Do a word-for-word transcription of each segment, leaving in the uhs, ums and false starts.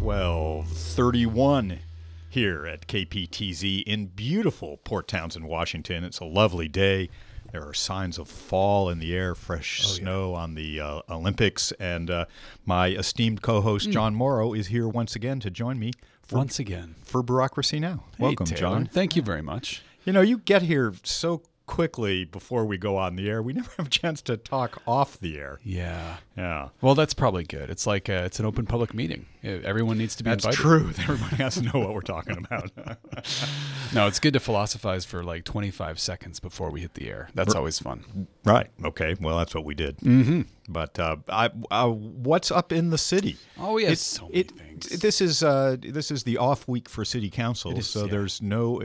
twelve thirty-one here at K P T Z in beautiful Port Townsend, Washington. It's a lovely day. There are signs of fall in the air, fresh oh, snow yeah. on the uh, Olympics. And uh, my esteemed co-host, mm. John Morrow, is here once again to join me. For, once again. For Bureaucracy Now. Hey, Welcome, Taylor. John. Thank you very much. You know, you get here so quickly before we go on the air. We never have a chance to talk off the air. Yeah. Yeah. Well, that's probably good. It's like a, it's an open public meeting. Everyone needs to be that's invited. That's true. Everybody has to know what we're talking about. No, it's good to philosophize for like twenty-five seconds before we hit the air. That's always fun. Right. Okay. Well, that's what we did. Mm-hmm. But uh, I, uh, what's up in the city? Oh, yes. It, so many it, things. This is uh, this is the off week for city council, is, so yeah. there's no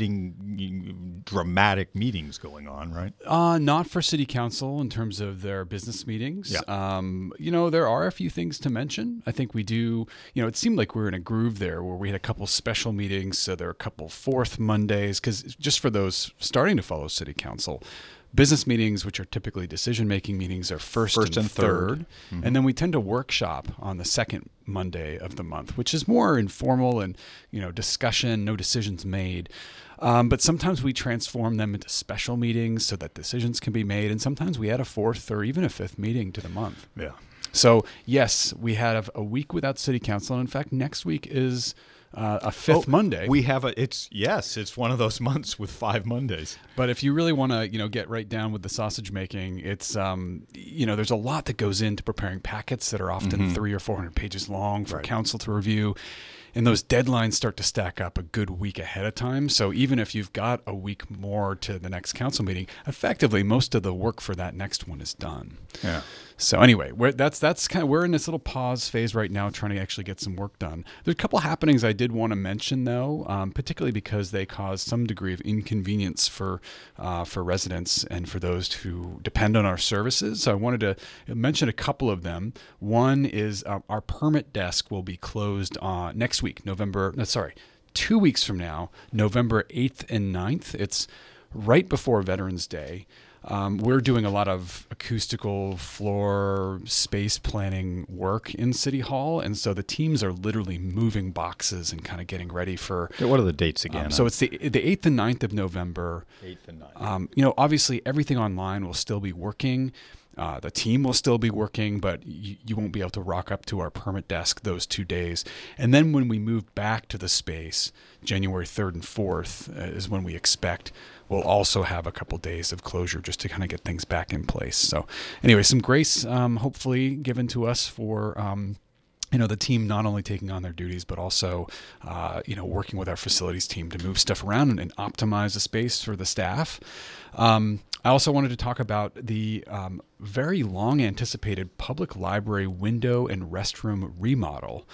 exciting, dramatic meetings going on, right? Uh, not for city council in terms of their business meetings. Yeah. Um, you know, there are a few things to mention. I think we do, you know, it seemed like we were in a groove there where we had a couple special meetings. So there are a couple fourth Mondays, because just for those starting to follow city council, business meetings, which are typically decision-making meetings, are first, first and, and third. third. Mm-hmm. And then we tend to workshop on the second Monday of the month, which is more informal and, you know, discussion, no decisions made. Um, but sometimes we transform them into special meetings so that decisions can be made. And sometimes we add a fourth or even a fifth meeting to the month. Yeah. So, yes, we had a week without city council. And in fact, next week is uh, a fifth oh, Monday. We have a, it's, yes, it's one of those months with five Mondays. But if you really want to, you know, get right down with the sausage making, it's, um, you know, there's a lot that goes into preparing packets that are often mm-hmm. three or four hundred pages long for right. council to review. And those deadlines start to stack up a good week ahead of time. So even if you've got a week more to the next council meeting, effectively most of the work for that next one is done. Yeah. So anyway, we're, that's that's kind of we're in this little pause phase right now, trying to actually get some work done. There's a couple happenings I did want to mention though, um, particularly because they cause some degree of inconvenience for uh, for residents and for those who depend on our services. So I wanted to mention a couple of them. One is uh, our permit desk will be closed uh, next week, November. No, sorry, two weeks from now, November eighth and ninth. It's right before Veterans Day. Um, we're doing a lot of acoustical floor space planning work in City Hall. And so the teams are literally moving boxes and kind of getting ready for... What are the dates again? Um, so it's the the eighth and ninth of November. eighth and ninth. Um, you know, obviously everything online will still be working. Uh, the team will still be working, but you, you won't be able to rock up to our permit desk those two days. And then when we move back to the space, January third and fourth uh, is when we expect we'll also have a couple days of closure just to kind of get things back in place. So anyway, some grace um, hopefully given to us for... Um, you know, the team not only taking on their duties, but also, uh, you know, working with our facilities team to move stuff around and, and optimize the space for the staff. Um, I also wanted to talk about the um, very long anticipated public library window and restroom remodel.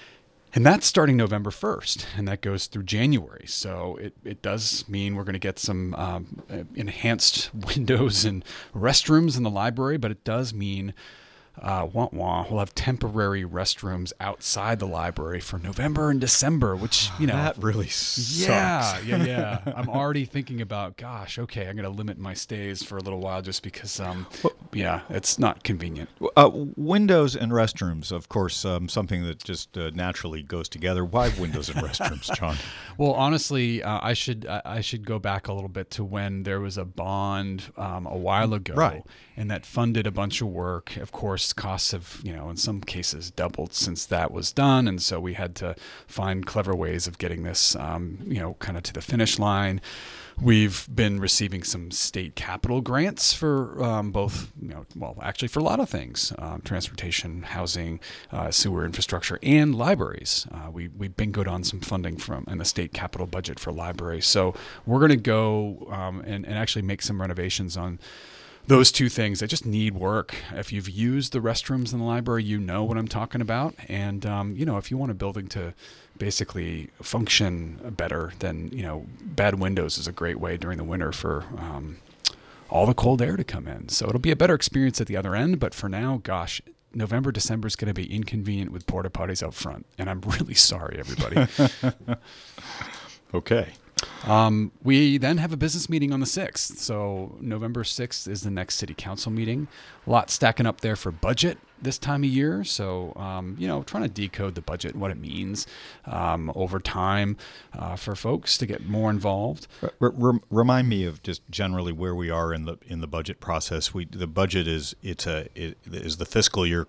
And that's starting November first, and that goes through January. So it, it does mean we're going to get some um, enhanced windows and restrooms in the library, but it does mean Uh, wah, wah. We'll have temporary restrooms outside the library for November and December, which, you know. That really sucks. Yeah, yeah, yeah. I'm already thinking about, gosh, okay, I'm going to limit my stays for a little while just because, um, well, yeah, it's not convenient. Uh, windows and restrooms, of course, um, something that just uh, naturally goes together. Why windows and restrooms, John? Well, honestly, uh, I should I should go back a little bit to when there was a bond um, a while ago, right. and that funded a bunch of work. Of course, costs have, you know, in some cases doubled since that was done, and so we had to find clever ways of getting this, um, you know, kind of to the finish line. We've been receiving some state capital grants for um, both, you know, well, actually for a lot of things, um, transportation, housing, uh, sewer infrastructure, and libraries. Uh, we, we bingoed on some funding from in the state capital budget for libraries. So we're going to go um, and, and actually make some renovations on those two things that just need work. If you've used the restrooms in the library, you know what I'm talking about. And, um, you know, if you want a building to basically function better, then, you know, bad windows is a great way during the winter for um, all the cold air to come in. So it'll be a better experience at the other end. But for now, gosh, November, December is going to be inconvenient with porta potties out front. And I'm really sorry, everybody. Okay. Um, we then have a business meeting on the sixth. So November sixth is the next city council meeting. A lot stacking up there for budget this time of year. So, um, you know, trying to decode the budget and what it means um, over time uh, for folks to get more involved. R- r- remind me of just generally where we are in the in the budget process. We the budget is it's a it is the fiscal year.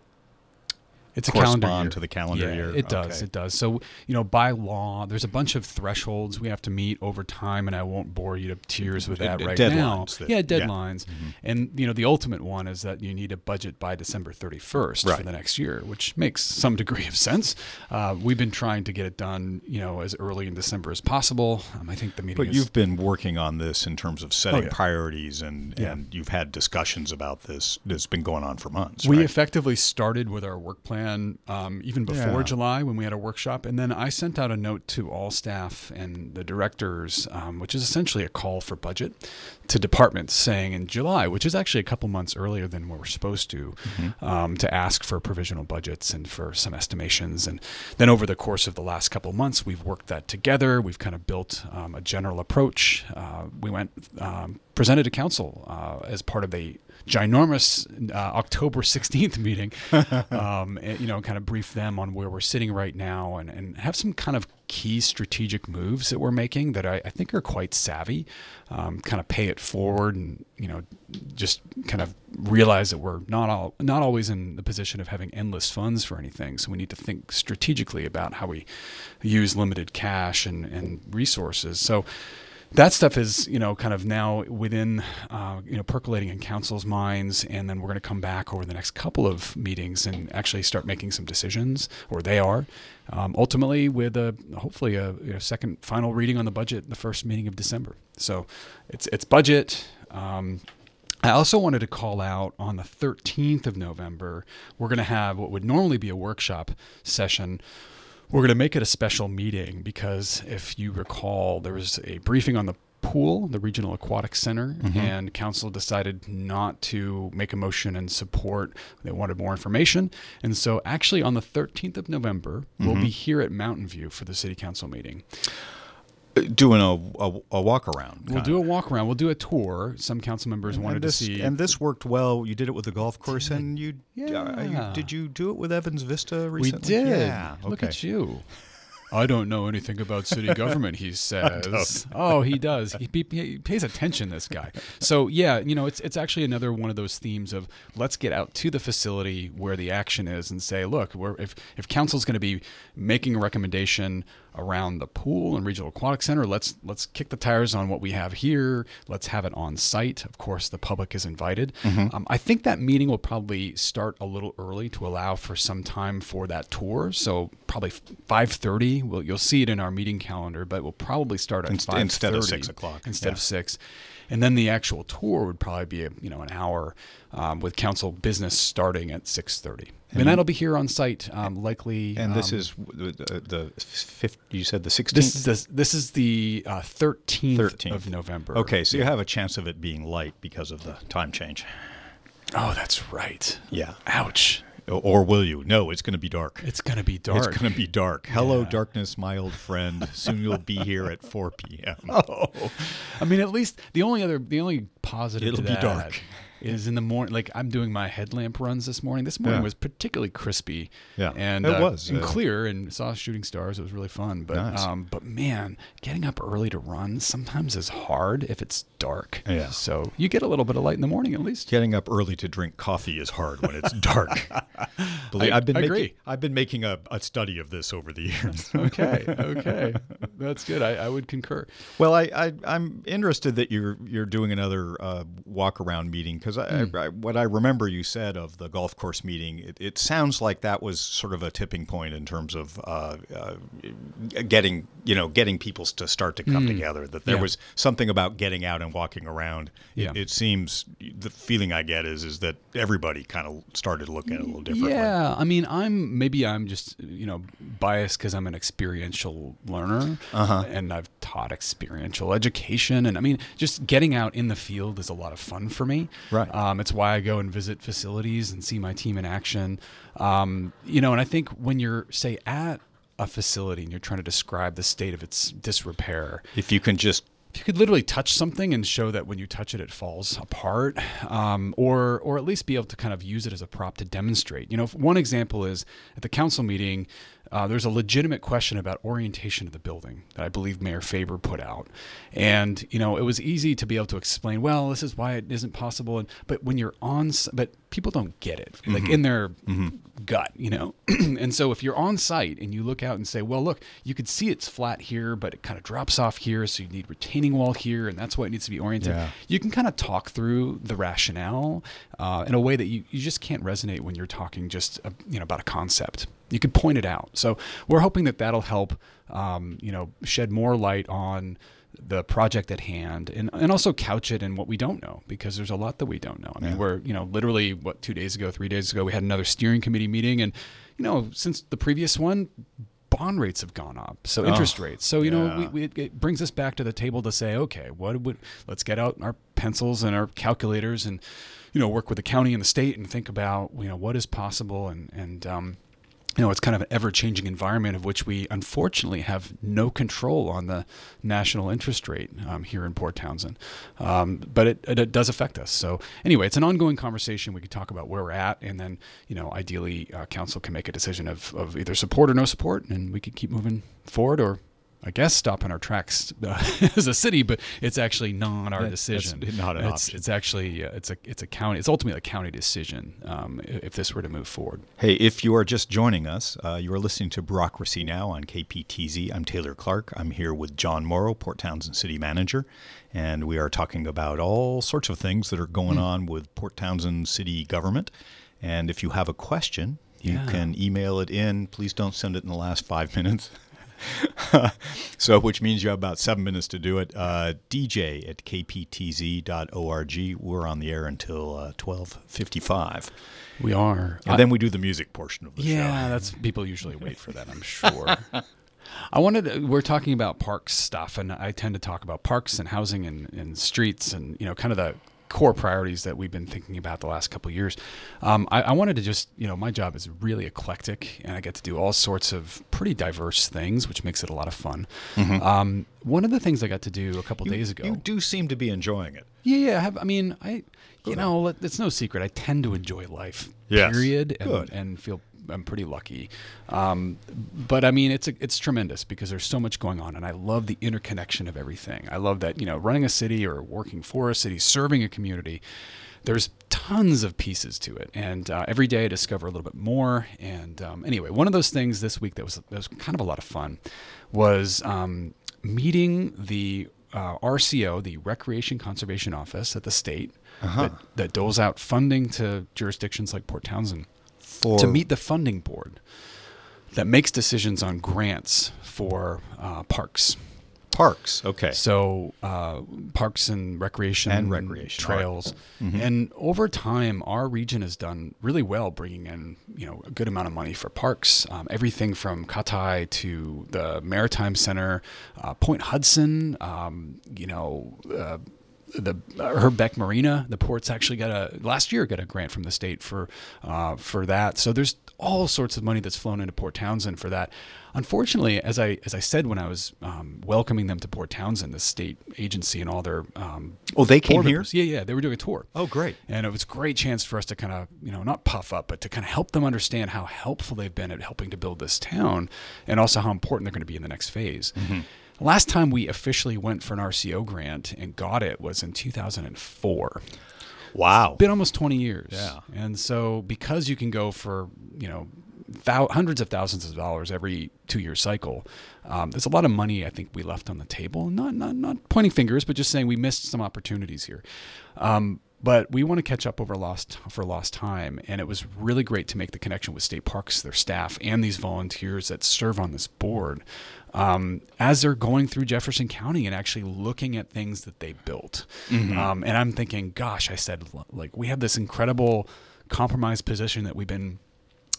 It's a calendar correspond year. to the calendar yeah, year. It does. Okay. It does. So, you know, by law, there's a bunch of thresholds we have to meet over time, and I won't bore you to tears with that Uh, right deadlines now. that- yeah, yeah. deadlines. Mm-hmm. And, you know, the ultimate one is that you need a budget by December thirty-first Right. for the next year, which makes some degree of sense. Uh, we've been trying to get it done, you know, as early in December as possible. Um, I think the meeting But is... you've been working on this in terms of setting Oh, yeah. priorities, and, Yeah. and you've had discussions about this. It's been going on for months. We right? effectively started with our work plan um, even before Yeah. July when we had a workshop. And then I sent out a note to all staff and the directors, um, which is essentially a call for budget to departments saying in July, which is actually a couple months earlier than what we're supposed to, Mm-hmm. um, to ask for provisional budgets and for some estimations. And then over the course of the last couple months, we've worked that together. We've kind of built um, a general approach. Uh, we went, um, presented to council uh, as part of a ginormous uh, October sixteenth meeting, um, and, you know, kind of brief them on where we're sitting right now and, and have some kind of key strategic moves that we're making that I, I think are quite savvy, um, kind of pay it forward and, you know, just kind of realize that we're not all, not always in the position of having endless funds for anything. So we need to think strategically about how we use limited cash and, and resources. So that stuff is, you know, kind of now within, uh, you know, percolating in council's minds, and then we're going to come back over the next couple of meetings and actually start making some decisions, or they are, um, ultimately with a hopefully a you know, second final reading on the budget, the first meeting of December. So it's it's budget. Um, I also wanted to call out on the thirteenth of November, we're going to have what would normally be a workshop session. We're going to make it a special meeting because if you recall, there was a briefing on the pool, the Regional Aquatic Center, Mm-hmm. and council decided not to make a motion and support. They wanted more information. And so actually on the thirteenth of November, Mm-hmm. we'll be here at Mountain View for the city council meeting. Doing a, a, a walk around. We'll do a walk around. We'll do a tour. Some council members wanted and this, to see. and this worked well. You did it with the golf course, and you, Yeah. uh, you did you do it with Evans Vista we recently? did. Yeah. Look okay. at you. I don't know anything about city government, he says. Oh, he does. He, he, he pays attention, this guy. So, yeah, you know, it's it's actually another one of those themes of let's get out to the facility where the action is and say, look, we're, if, if council's going to be making a recommendation around the pool and Regional Aquatic Center, let's let's kick the tires on what we have here. Let's have it on site. Of course, the public is invited. Mm-hmm. Um, I think that meeting will probably start a little early to allow for some time for that tour. So probably five thirty. Well, you'll see it in our meeting calendar, but we'll probably start at Inst- five thirty instead of six o'clock. Instead Yeah. of six, and then the actual tour would probably be a, you know an hour um, with council business starting at six thirty. And that'll be here on site, um, likely. And this um, is the, the, the fifth. You said the sixteenth. this is the, this is the uh, thirteenth, thirteenth of November. Okay, so you have a chance of it being light because of the time change. Oh, that's right. Yeah. Ouch. Or will you? No, it's going to be dark. It's gonna be dark. It's going to be dark. Hello, Yeah. darkness, my old friend. Soon you'll be here at four p.m. Oh, I mean, at least the only other, the only positive It'll to be that dark. is in the morning. Like I'm doing my headlamp runs this morning. This morning Yeah. was particularly crispy. Yeah, and it uh, was, and uh, clear, and saw shooting stars. It was really fun. But Nice. um, but man, getting up early to run sometimes is hard if it's dark. Yeah. So you get a little bit of light in the morning at least. Getting up early to drink coffee is hard when it's dark. Believe, I- I've been I making, agree. I've been making a, a study of this over the years. Okay. Okay. That's good. I, I would concur. Well, I, I I'm interested that you're you're doing another uh, walk around meeting because I, Hmm. I, what I remember you said of the golf course meeting, it, it sounds like that was sort of a tipping point in terms of uh, uh, getting you know getting people to start to come together. That there Hmm. Yeah. was something about getting out and walking around. It, Yeah. it seems the feeling I get is is that everybody kind of started looking at it a little differently. Yeah, I mean, I'm maybe I'm just you know biased because I'm an experiential learner, Uh-huh. and I've taught experiential education, and I mean, just getting out in the field is a lot of fun for me. Right. Um, it's why I go and visit facilities and see my team in action. Um, you know, and I think when you're say at a facility and you're trying to describe the state of its disrepair, If you can just if you could literally touch something and show that when you touch it, it falls apart, um, or or at least be able to kind of use it as a prop to demonstrate. You know, one example is at the council meeting, uh, there's a legitimate question about orientation of the building that I believe Mayor Faber put out. And, you know, it was easy to be able to explain, well, this is why it isn't possible. And, but when you're on, but people don't get it, like Mm-hmm. in their Mm-hmm. gut, you know? And so if you're on site and you look out and say, well, look, you can see it's flat here, but it kind of drops off here. So you need retaining wall here. And that's why it needs to be oriented. Yeah. You can kind of talk through the rationale uh, in a way that you, you just can't resonate when you're talking just, uh, you know, about a concept. You could point it out. So we're hoping that that'll help, um, you know, shed more light on the project at hand, and, and also couch it in what we don't know, because there's a lot that we don't know. I mean, Yeah. we're, you know, literally what, two days ago, three days ago, we had another steering committee meeting, and, you know, since the previous one, bond rates have gone up. So interest Oh, rates. So, you know, yeah. we, we, it brings us back to the table to say, okay, what would, let's get out our pencils and our calculators and, you know, work with the county and the state and think about, you know, what is possible. And, and, um, you know, it's kind of an ever-changing environment of which we unfortunately have no control on the national interest rate um, here in Port Townsend. Um, but it, it, it does affect us. So anyway, it's an ongoing conversation. We could talk about where we're at, and then, you know, ideally uh, council can make a decision of, of either support or no support, and we could keep moving forward, or I guess stop in our tracks uh, as a city, but it's actually not our That- decision. that's not an it's, option. It's actually uh, it's a it's a county. It's ultimately a county decision um, if this were to move forward. Hey, if you are just joining us, uh, you are listening to Bureaucracy Now! On K P T Z. I'm Taylor Clark. I'm here with John Morrow, Port Townsend City Manager, and we are talking about all sorts of things that are going Hmm. on with Port Townsend City government. And if you have a question, you Yeah. can email it in. Please don't send it in the last five minutes. So, which means you have about seven minutes to do it. Uh, D J at k p t z dot org. We're on the air until uh, twelve fifty-five. We are. And I- then we do the music portion of the Yeah, show. that's people usually wait for that, I'm sure. I wanted to, we're talking about parks stuff, and I tend to talk about parks and housing and, and streets and, you know, kind of the core priorities that we've been thinking about the last couple of years. Um, I, I wanted to just, you know, my job is really eclectic, and I get to do all sorts of pretty diverse things, which makes it a lot of fun. Um, one of the things I got to do a couple You- days ago. You do seem to be enjoying it. Yeah, yeah. I have. I mean, I, you know, let- it's no secret. I tend to enjoy life. Yes. Period. And, Good. and feel I'm pretty lucky. Um, but I mean, it's a, it's tremendous because there's so much going on, and I love the interconnection of everything. I love that, you know, running a city or working for a city, serving a community. There's tons of pieces to it, and uh, every day I discover a little bit more. And um, anyway, one of those things this week that was that was kind of a lot of fun was um, meeting the uh, R C O, the Recreation Conservation Office at the state, Uh-huh. that, that doles out funding to jurisdictions like Port Townsend, For to meet the funding board that makes decisions on grants for uh, parks. parks. Okay. So uh, parks and recreation And recreation, all right. trails. Mhm. And over time, our region has done really well bringing in, you know, a good amount of money for parks. Um, everything from Katai to the Maritime Center, uh, Point Hudson, um, you know, uh, the uh, Herb Beck Marina, the port's actually got a last year got a grant from the state for uh, for that. So there's all sorts of money that's flown into Port Townsend for that. Unfortunately, as I as I said when I was um, welcoming them to Port Townsend, the state agency and all their um, Oh, they came board here? members- Yeah, yeah, they were doing a tour. Oh, great. And it was a great chance for us to kind of, you know, not puff up, but to kind of help them understand how helpful they've been at helping to build this town, and also how important they're going to be in the next phase. Mm-hmm. Last time we officially went for an R C O grant and got it was in two thousand four. Wow. Been almost twenty years. Yeah. And so because you can go for, you know, thou- hundreds of thousands of dollars every two-year cycle, um, there's a lot of money I think we left on the table. Not not not pointing fingers, but just saying we missed some opportunities here. Um, but we want to catch up over lost for lost time, and it was really great to make the connection with state parks, their staff, and these volunteers that serve on this board um, as they're going through Jefferson County and actually looking at things that they built. Um, and I'm thinking, gosh, I said, like, we have this incredible compromise position that we've been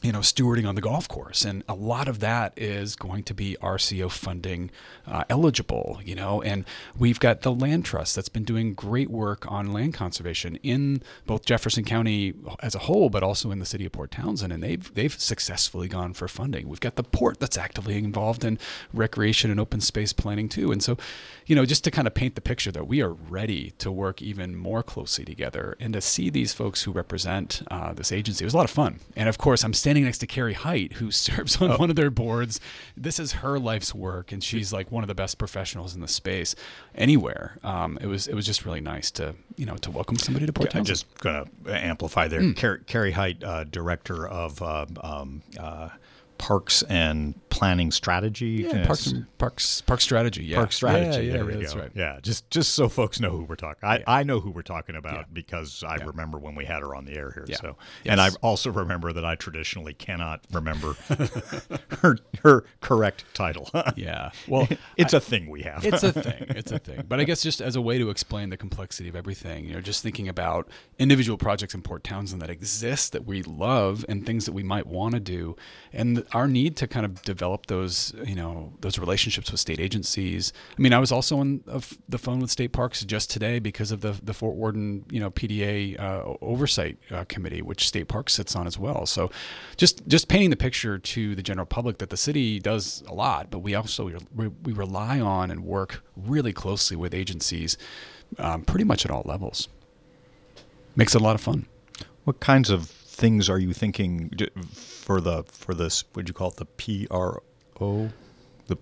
you know, stewarding on the golf course. And a lot of that is going to be R C O funding uh, eligible, you know, and we've got the Land Trust that's been doing great work on land conservation in both Jefferson County as a whole, but also in the city of Port Townsend. And they've, they've successfully gone for funding. We've got the port that's actively involved in recreation and open space planning too. And so, you know, just to kind of paint the picture that we are ready to work even more closely together and to see these folks who represent uh, this agency. It was a lot of fun. And of course, I'm standing next to Carrie Height, who serves on oh. one of their boards. This is her life's work, and she's like one of the best professionals in the space anywhere. Um, it was it was just really nice to you know to welcome somebody to Port I'm Townsend. just going to amplify there. Mm. Car- Carrie Height, uh, director of uh, um, uh, Parks and Planning Strategy. Yeah, Parks, and, Parks, Park Strategy. Yeah, Park Strategy. Yeah, yeah, there we yeah, that's go. right. Yeah, just just so folks know who we're talking. I, yeah. I know who we're talking about yeah. because I yeah. remember when we had her on the air here. Yeah. So, yes. and I also remember that I traditionally cannot remember her her correct title. yeah, well, it's I, a thing we have. It's a thing. It's a thing. But I guess just as a way to explain the complexity of everything, you know, just thinking about individual projects in Port Townsend that exist that we love and things that we might want to do, and our need to kind of develop those, you know, those relationships with state agencies. I mean, I was also on the phone with state parks just today because of the the Fort Worden, you know, P D A uh, oversight uh, committee, which state parks sits on as well. So, just just painting the picture to the general public that the city does a lot, but we also we, we rely on and work really closely with agencies, um, pretty much at all levels. Makes it a lot of fun. What kinds of things are you thinking for the for this? Would you call it the P R O, the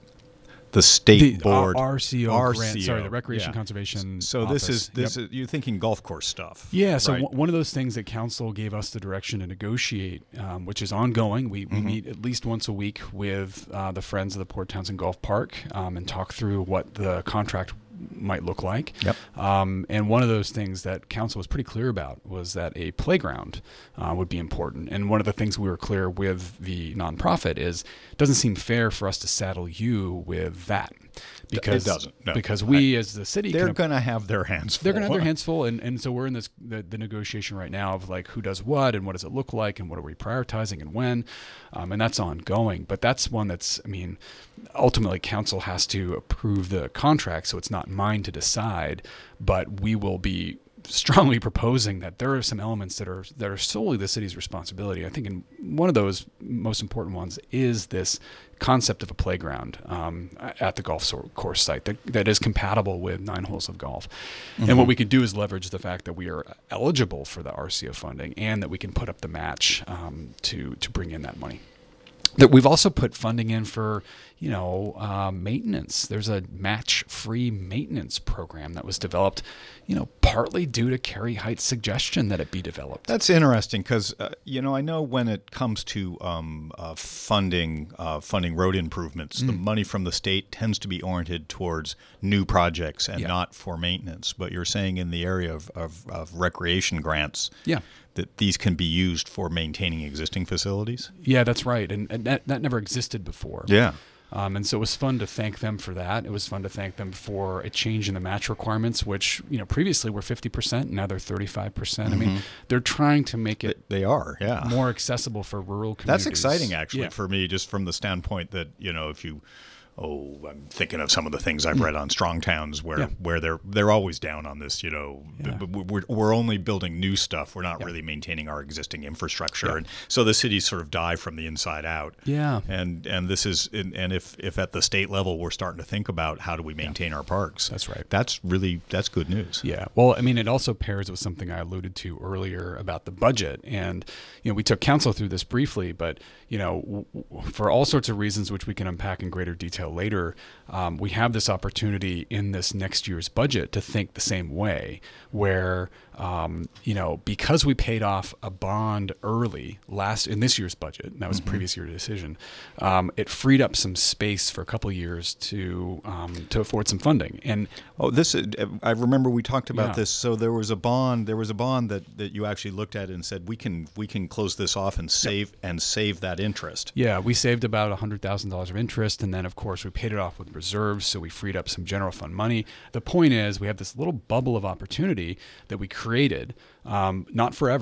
the state the, board uh, R C O, R C O grant, sorry, the Recreation yeah. Conservation. So Office. this is this yep. is you're thinking golf course stuff. Yeah. So right? w- one of those things that council gave us the direction to negotiate, um, which is ongoing. We, we mm-hmm. meet at least once a week with uh, the Friends of the Port Townsend Golf Park um, and talk through what the contract might look like. Yep. Um, and one of those things that council was pretty clear about was that a playground uh, would be important. And one of the things we were clear with the nonprofit is it doesn't seem fair for us to saddle you with that. Because, it doesn't. No. Because we I, as the city... They're going to have their hands full. They're going to have their hands full. And, and so we're in this the, the negotiation right now of like who does what and what does it look like and what are we prioritizing and when. Um, and that's ongoing. But that's one that's, I mean, ultimately council has to approve the contract, so it's not mine to decide. But we will be strongly proposing that there are some elements that are that are solely the city's responsibility. I think in one of those most important ones is this concept of a playground um, at the golf course site that, that is compatible with nine holes of golf. Mm-hmm. And what we could do is leverage the fact that we are eligible for the R C O funding and that we can put up the match um, to to bring in that money. That we've also put funding in for, you know, uh, maintenance. There's a match-free maintenance program that was developed, you know, partly due to Carrie Height's suggestion that it be developed. That's interesting because, uh, you know, I know when it comes to um, uh, funding uh, funding road improvements, mm. the money from the state tends to be oriented towards new projects and yeah. not for maintenance. But you're saying in the area of, of, of recreation grants, yeah. that these can be used for maintaining existing facilities? Yeah, that's right. And, and that, that never existed before. Yeah. Um, and so it was fun to thank them for that. It was fun to thank them for a change in the match requirements, which, you know, previously were fifty percent. Now they're thirty-five percent. Mm-hmm. I mean, they're trying to make it they are, yeah. more accessible for rural communities. That's exciting, actually, yeah. for me, just from the standpoint that, you know, if you Oh, I'm thinking of some of the things I've read on Strong Towns where, yeah. where they're they're always down on this, you know, yeah. we're, we're only building new stuff. We're not yeah. really maintaining our existing infrastructure. Yeah. And so the cities sort of die from the inside out. Yeah. And and this is, and if, if at the state level we're starting to think about how do we maintain yeah. our parks. That's right. That's really, that's good news. Yeah. Well, I mean, it also pairs with something I alluded to earlier about the budget. And, you know, we took council through this briefly, but, you know, w- for all sorts of reasons, which we can unpack in greater detail later, Um, we have this opportunity in this next year's budget to think the same way, where, um, you know, because we paid off a bond early last in this year's budget, and that was mm-hmm. a previous year decision, um, it freed up some space for a couple of years to um, to afford some funding. And oh, this is, I remember we talked about yeah. this. So there was a bond, there was a bond that, that you actually looked at and said we can we can close this off and save yep. and save that interest. Yeah, we saved about a hundred thousand dollars of interest, and then of course we paid it off with reserves, so we freed up some general fund money. The point is we have this little bubble of opportunity that we created, um, not forever,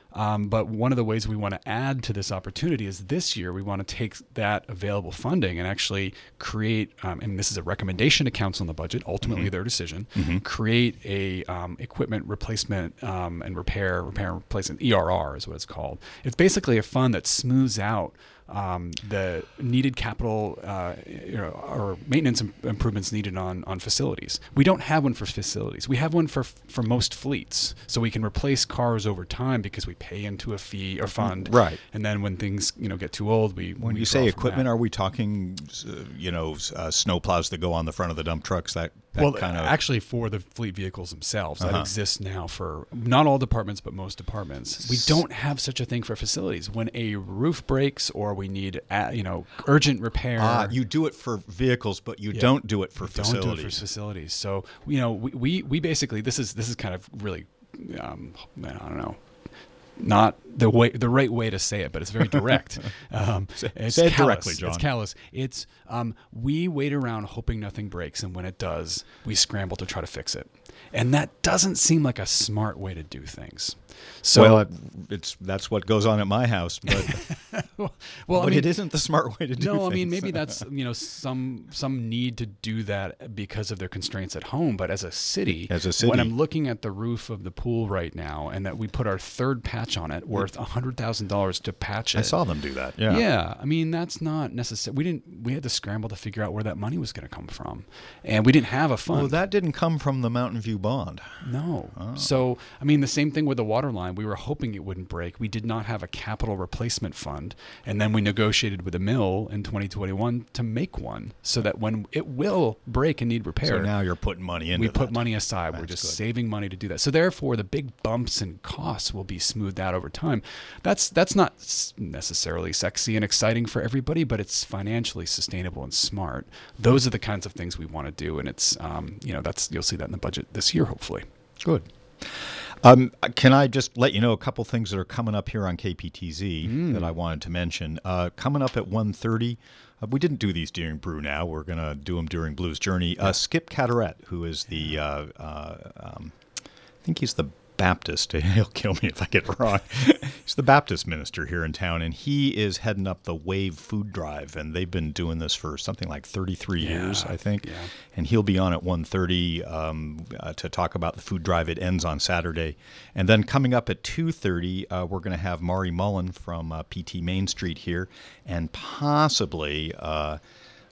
Um, but one of the ways we want to add to this opportunity is this year we want to take that available funding and actually create, um, and this is a recommendation to council on the budget, ultimately mm-hmm. their decision, mm-hmm. create a um, equipment replacement um, and repair, repair and replacement, E R R is what it's called. It's basically a fund that smooths out Um, the needed capital uh, you know, or maintenance im- improvements needed on, on facilities. We don't have one for facilities. We have one for for most fleets, so we can replace cars over time because we pay into a fee or fund. Right. And then when things you know get too old, we when we you draw say from equipment, that. are we talking uh, you know uh, snow plows that go on the front of the dump trucks? That, that well, kind of actually, for the fleet vehicles themselves, that Uh-huh. exists now for not all departments, but most departments. We don't have such a thing for facilities. When a roof breaks or we need, uh, you know, urgent repair. Ah, you do it for vehicles, but you Yeah. don't do it for We facilities. Don't do it for facilities. So you know, we, we, we basically this is this is kind of really, um, I don't know, not the way the right way to say it, but it's very direct. Um, Say- it's say it callous. directly, John. It's callous. It's um, we wait around hoping nothing breaks, and when it does, we scramble to try to fix it. And that doesn't seem like a smart way to do things. So well, it- it's that's what goes on at my house, but well, but I mean, it isn't the smart way to do no, things. I mean maybe that's you know some some need to do that because of their constraints at home. But as a city, As a city. when I'm looking at the roof of the pool right now, and that we put our third patch on it, worth a hundred thousand dollars to patch it. I saw them do that. Yeah. Yeah, I mean that's not necessary. We didn't. We had to scramble to figure out where that money was going to come from, and we didn't have a fund. Well, that didn't come from the Mountain View bond. No. Oh. So, I mean, the same thing with the water line. We were hoping it wouldn't break. We did not have a capital replacement fund. And then we negotiated with the mill in twenty twenty-one to make one so that when it will break and need repair, So now you're putting money into we that. put money aside. We're That's just good. saving money to do that. So therefore, the big bumps and costs will be smoothed out over time. That's that's not s- necessarily sexy and exciting for everybody, but it's financially sustainable and smart. Those are the kinds of things we want to do, and it's um, you know that's you'll see that in the budget this year, hopefully. Good. Um, can I just let you know a couple things that are coming up here on K P T Z Mm. that I wanted to mention? Uh, coming up at one thirty, uh, we didn't do these during Brew Now. We're going to do them during Blues Journey. Uh, Skip Catterett, who is the, uh, uh, um, I think he's the Baptist. He'll kill me if I get it wrong. He's the Baptist minister here in town, and he is heading up the Wave Food Drive, and they've been doing this for something like thirty-three Yeah, years, I think. yeah. And he'll be on at one thirty um, uh, to talk about the food drive. It ends on Saturday. And then coming up at two thirty, uh, we're going to have Mari Mullen from uh, P T Main Street here, and possibly uh,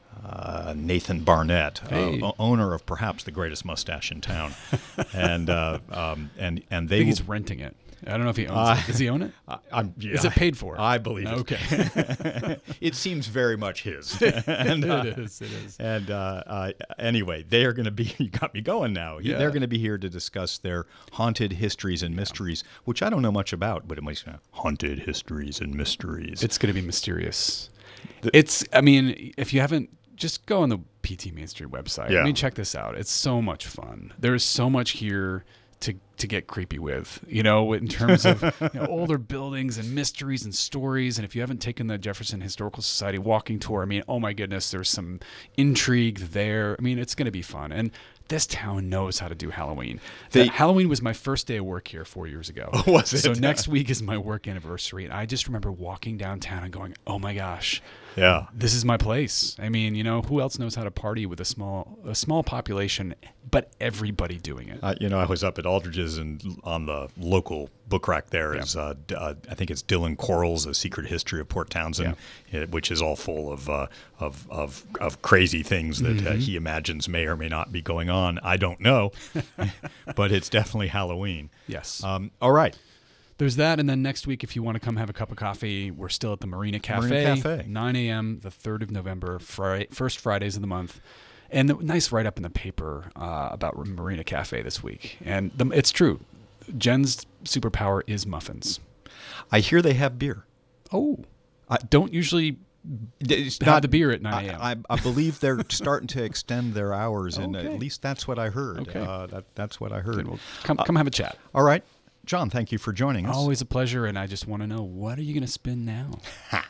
uh, Nathan Barnett, Hey. uh, o- owner of perhaps the greatest mustache in town. and uh, um, and and I they think will, he's renting it. I don't know if he owns Uh, it. Does he own it? I, I'm, yeah, Is it paid for? I believe it. Okay. It seems very much his. and, uh, it is. It is. And uh, uh, anyway, they are going to be, you got me going now. Yeah. They're going to be here to discuss their haunted histories and mysteries, which I don't know much about, but it might be haunted histories and mysteries. It's going to be mysterious. It's. I mean, if you haven't, just go on the P T Main Street website. Yeah. I mean, check this out. It's so much fun. There's so much here to to get creepy with, you know, in terms of you know, older buildings and mysteries and stories. And if you haven't taken the Jefferson Historical Society walking tour, I mean, oh my goodness, there's some intrigue there. I mean, it's going to be fun. And this town knows how to do Halloween. They- The- Halloween was my first day of work here four years ago. Oh, was it? So next week is my work anniversary. And I just remember walking downtown and going, oh my gosh, yeah. this is my place. I mean, you know, who else knows how to party with a small a small population, but everybody doing it? Uh, you know, I was up at Aldridge's, and on the local book rack there Yeah. is, uh, d- uh, I think it's Dylan Quarles' A Secret History of Port Townsend, uh, which is all full of uh, of, of of crazy things that Mm-hmm. uh, he imagines may or may not be going on. I don't know, but it's definitely Halloween. Yes. Um, all right. There's that, and then next week, if you want to come have a cup of coffee, we're still at the Marina Cafe, Marina Cafe. nine a.m. the third of November, Friday, first Fridays of the month. And the nice write-up in the paper uh, about Marina Cafe this week. And the, it's true. Jen's superpower is muffins. I hear they have beer. Oh. I don't usually It's have the beer at nine a.m. I, I, I believe they're starting to extend their hours, and Okay. at least that's what I heard. Okay. Uh, that, that's what I heard. Good. Well, come, come have a chat. All right. John, thank you for joining us. Always a pleasure, and I just want to know, what are you going to spin now?